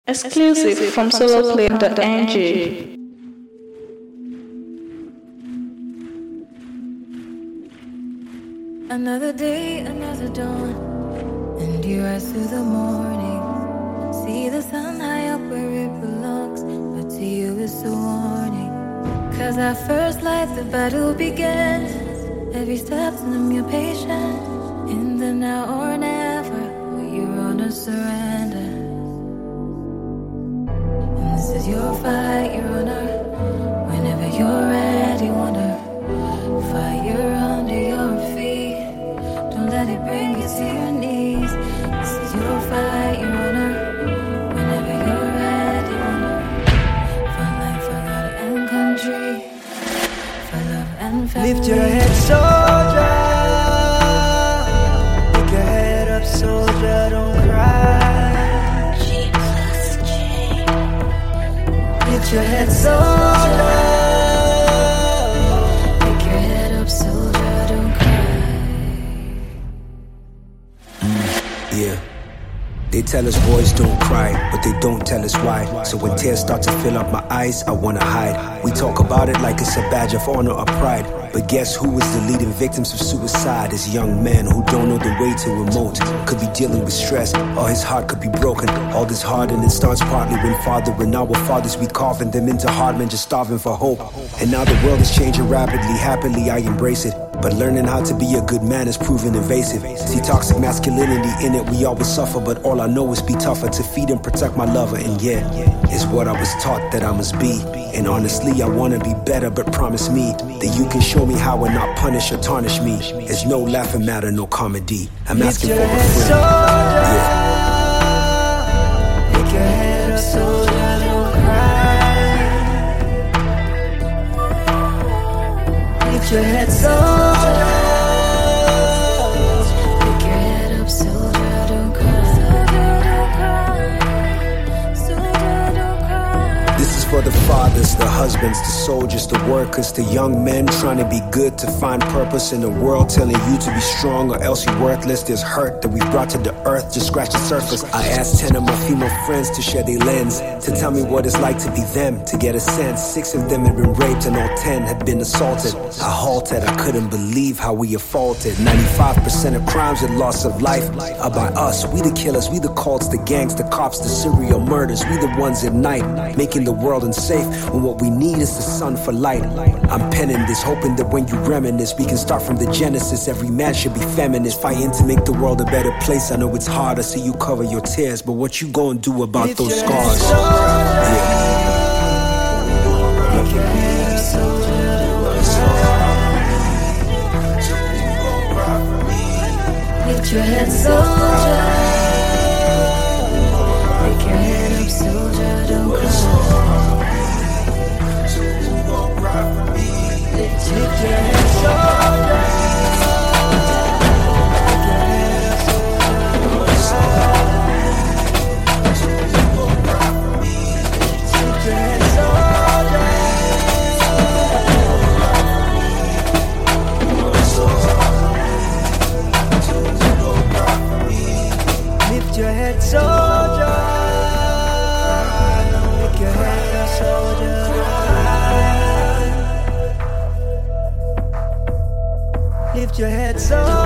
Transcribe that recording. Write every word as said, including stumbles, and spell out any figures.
Exclusive from soloplane dot n g. Another day, another dawn, and you rise through the morning. See the sun high up where it belongs, but to you it's a warning. Cause at first light the battle begins. Every step's in your patient. In the now or never, you're on a surrender. And this is your fight, your honor. Whenever you're ready, wonder. Fire under your feet. Don't let it bring you to your knees. This is your fight, your honor. Whenever you're ready, wonder. For life, for God and country. For love and family. Lift your head, soldier. Pick your head up, soldier. Don't cry. G plus J. Lift your head, soldier. Pick your head up, soldier. Don't cry. Yeah. They tell us boys don't cry, but they don't tell us why. So when tears start to fill up my eyes, I wanna hide. We talk about it like it's a badge of honor or pride. But guess who is the leading victims of suicide? Is young men who don't know the way to remote. Could be dealing with stress, or his heart could be broken. All this hardening starts partly when fathering our fathers, we carving them into hard men just starving for hope. And now the world is changing rapidly, happily I embrace it. But learning how to be a good man is proving invasive. See toxic masculinity in it, we always suffer. But all I know is be tougher to feed and protect my lover. And yeah, it's what I was taught that I must be. And honestly, I wanna be better, but promise me that you can show me how and not punish or tarnish me. There's no laughing matter, no comedy. I'm asking for a friend. Yeah. Pick your head up, soldier. Don't cry. Lift your head, soldier. Pick your head up, soldier. Don't cry. Soldier, don't cry. Soldier, don't cry. This is for the fathers, the husbands, the soldiers, the workers, the young men trying to be good, to find purpose in the world, telling you to be strong or else you're worthless. There's hurt that we brought to the earth, just scratch the surface. I asked ten of my female friends to share their lens, to tell me what it's like to be them, to get a sense. Six of them had been raped and all ten had been assaulted. I halted, I couldn't believe how we have faulted. ninety-five percent of crimes and loss of life are by us. We the killers, we the cults, the gangs, the cops, the serial murders. We the ones at night, making the world unsafe when what we need is the sun for light. I'm penning this, hoping that when you reminisce, we can start from the genesis. Every man should be feminist, fighting to make the world a better place. I know it's hard, I see you cover your tears, but what you gonna do about Lift those your scars? head, soldier. Yeah. Pick your head up, soldier. Lift your head, soldier. Pick your head up, soldier. Don't cry. Lift your head, soldier. Pick your head up, soldier. Lift your head, soldier. Lift your head, soldier. Pick your head up, soldier. Lift your head, soldier.